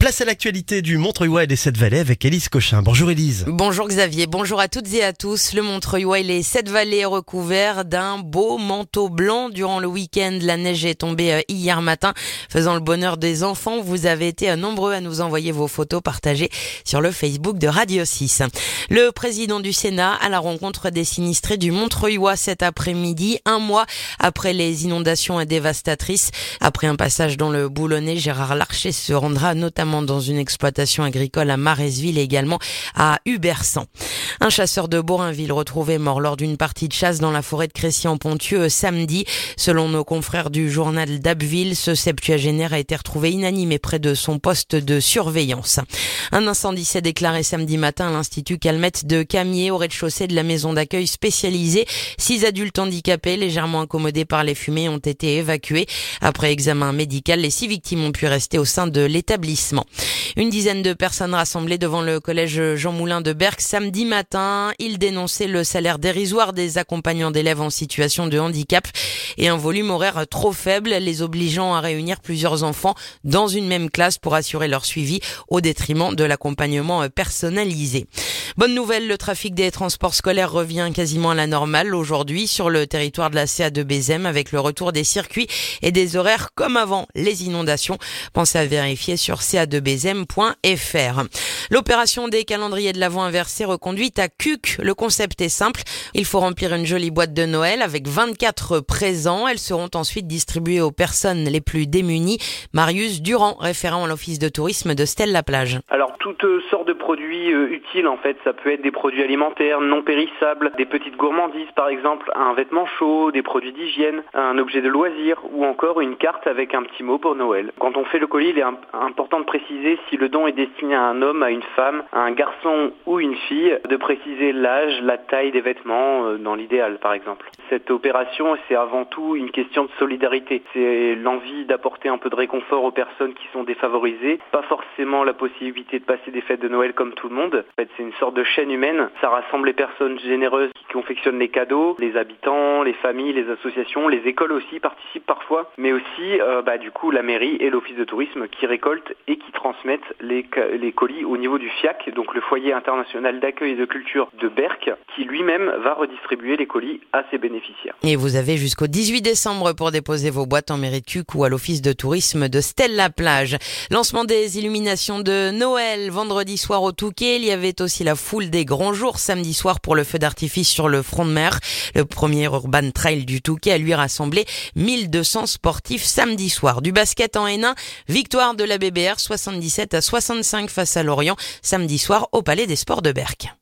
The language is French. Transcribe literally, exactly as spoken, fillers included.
Place à l'actualité du Montreuilois et des Sept-Vallées avec Élise Cochin. Bonjour Élise. Bonjour Xavier, bonjour à toutes et à tous. Le Montreuilois et les Sept-Vallées est recouvert d'un beau manteau blanc durant le week-end. La neige est tombée hier matin, faisant le bonheur des enfants. Vous avez été nombreux à nous envoyer vos photos partagées sur le Facebook de Radio six. Le président du Sénat à la rencontre des sinistrés du Montreuilois cet après-midi, un mois après les inondations dévastatrices. Après un passage dans le Boulonnais, Gérard Larcher se rendra notamment dans une exploitation agricole à Maresville et également à Hubersan. Un chasseur de Borinville retrouvé mort lors d'une partie de chasse dans la forêt de Crécy-en-Ponthieu samedi. Selon nos confrères du journal d'Abbeville, ce septuagénaire a été retrouvé inanimé près de son poste de surveillance. Un incendie s'est déclaré samedi matin à l'Institut Calmette de Camiers, au rez-de-chaussée de la maison d'accueil spécialisée. Six adultes handicapés, légèrement incommodés par les fumées, ont été évacués. Après examen médical, les six victimes ont pu rester au sein de l'établissement. Une dizaine de personnes rassemblées devant le collège Jean Moulin de Berck samedi matin. Ils dénonçaient le salaire dérisoire des accompagnants d'élèves en situation de handicap et un volume horaire trop faible, les obligeant à réunir plusieurs enfants dans une même classe pour assurer leur suivi au détriment de l'accompagnement personnalisé. Bonne nouvelle, le trafic des transports scolaires revient quasiment à la normale aujourd'hui sur le territoire de la C A de Bézem avec le retour des circuits et des horaires comme avant les inondations. Pensez à vérifier sur c a deux bézem point f r. L'opération des calendriers de l'Avent inversés reconduite à Cuques. Le concept est simple. Il faut remplir une jolie boîte de Noël avec vingt-quatre présents. Elles seront ensuite distribuées aux personnes les plus démunies. Marius Durand, référent à l'office de tourisme de Stèle-la-Plage. Alors, toutes sortes de produits euh, utiles en fait. Ça peut être des produits alimentaires non périssables, des petites gourmandises par exemple, un vêtement chaud, des produits d'hygiène, un objet de loisir ou encore une carte avec un petit mot pour Noël. Quand on fait le colis, il est imp- important de préciser si le don est destiné à un homme, à une femme, à un garçon ou une fille, de préciser l'âge, la taille des vêtements euh, dans l'idéal par exemple. Cette opération, c'est avant tout une question de solidarité. C'est l'envie d'apporter un peu de réconfort aux personnes qui sont défavorisées, pas forcément la possibilité de passer des fêtes de Noël comme tout le monde. En fait, c'est une sorte de chaîne humaine. Ça rassemble les personnes généreuses qui confectionnent les cadeaux, les habitants, les familles, les associations, les écoles aussi participent parfois, mais aussi euh, bah, du coup la mairie et l'office de tourisme qui récoltent et qui transmettent les, les colis au niveau du F I A C, donc le foyer international d'accueil et de culture de Berck, qui lui-même va redistribuer les colis à ses bénéficiaires. Et vous avez jusqu'au dix-huit décembre pour déposer vos boîtes en mairie de Cuques ou à l'office de tourisme de Stèle-la-Plage. Lancement des illuminations de Noël vendredi soir au Touquet. Il y avait aussi la foule des grands jours samedi soir pour le feu d'artifice sur le front de mer. Le premier Urban Trail du Touquet a lui rassemblé mille deux cents sportifs samedi soir. Du basket en N un, victoire de la B B R soixante-dix-sept à soixante-cinq face à Lorient samedi soir au Palais des Sports de Berck.